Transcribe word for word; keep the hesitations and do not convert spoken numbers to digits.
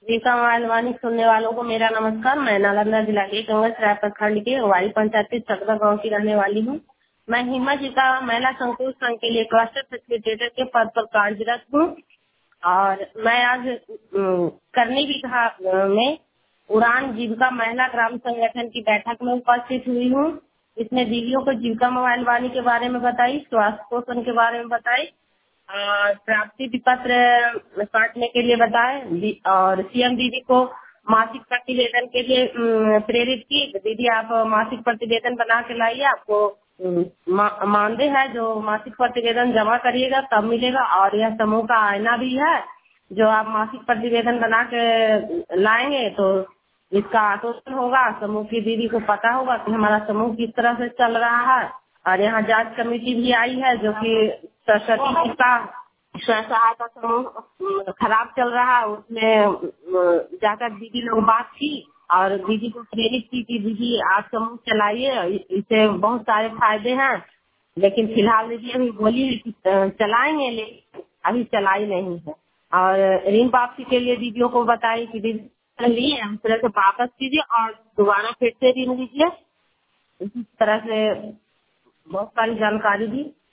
Deepika mobile वाणी सुनने वालों को मेरा नमस्कार। मैं नालंदा जिला के कंगसराय प्रखंड के वाई पंचायत चकदा गांव की रहने वाली हूं। मैं हिम्मत जी का महिला संकुल संघ के लिए क्लस्टर फैसिलिटेटर के पद पर कार्यरत हूं और मैं आज अम, करनी विभाग में उड़ान जीविका महिला ग्राम संगठन की बैठक में उपस्थित हुई हूं। इसमें दीदियों को जीविका मोबाइल वाणी के बारे में बताई, स्वास्थ्य पोषण के बारे में बताई और प्राप्ति पत्र काटने के लिए बताए दी- और सीएम दीदी को मासिक प्रतिवेदन के लिए अम, प्रेरित की। दीदी आप मासिक प्रतिवेदन बना के लाइए, आपको अम, मा- मानदेय है जो मासिक प्रतिवेदन जमा करिएगा तब मिलेगा। और यह समूह का आईना भी है, जो आप मासिक प्रतिवेदन बना के लाएंगे तो इसका आटोसन होगा। समूह की दीदी को पता होगा कि हमारा समूह किस तरह से चल रहा है। और यहाँ जांच कमेटी भी आई है जो कि सरस्वती जी का स्व सहायता समूह खराब चल रहा है, उसमें अ, जाकर दीदी लोग बात की और दीदी को प्रेरित की कि दीदी आप समूह चलाइए, इससे बहुत सारे फायदे हैं। लेकिन फिलहाल दीदी अभी बोली है कि अ, चलाएंगे, लेकिन अभी चलाई नहीं है। और ऋण वापसी के लिए दीदियों को बताई कि दीदी लिए उस तरह से वापस कीजिए और दोबारा फिर से ऋण लीजिए। इसी तरह से बहुत सारी जानकारी दी।